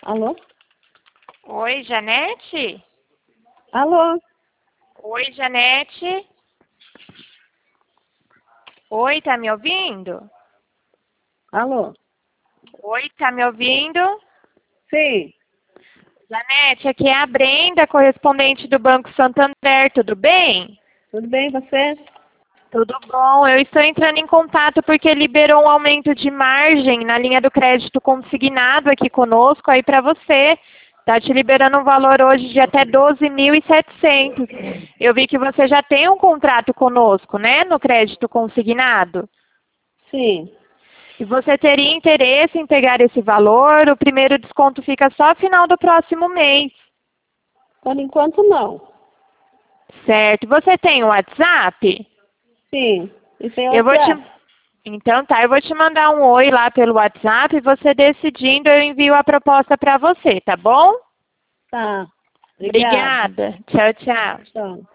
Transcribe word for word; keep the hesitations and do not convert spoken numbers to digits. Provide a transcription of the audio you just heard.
Alô? Oi, Janete? Alô? Oi, Janete? Oi, tá me ouvindo? Alô? Oi, tá me ouvindo? Sim. Janete, aqui é a Brenda, correspondente do Banco Santander, tudo bem? Tudo bem, você? Tudo bom, eu estou entrando em contato porque liberou um aumento de margem na linha do crédito consignado aqui conosco, aí para você. Está te liberando um valor hoje de até doze mil e setecentos. Eu vi que você já tem um contrato conosco, né, no crédito consignado. Sim. E você teria interesse em pegar esse valor? O primeiro desconto fica só final do próximo mês. Por enquanto, não. Certo. Você tem o WhatsApp? Sim. E tem Eu vou te... WhatsApp? Então tá, eu vou te mandar um oi lá pelo WhatsApp e você decidindo eu envio a proposta para você, tá bom? Tá. Obrigada. Obrigada. Tchau, tchau. Tchau.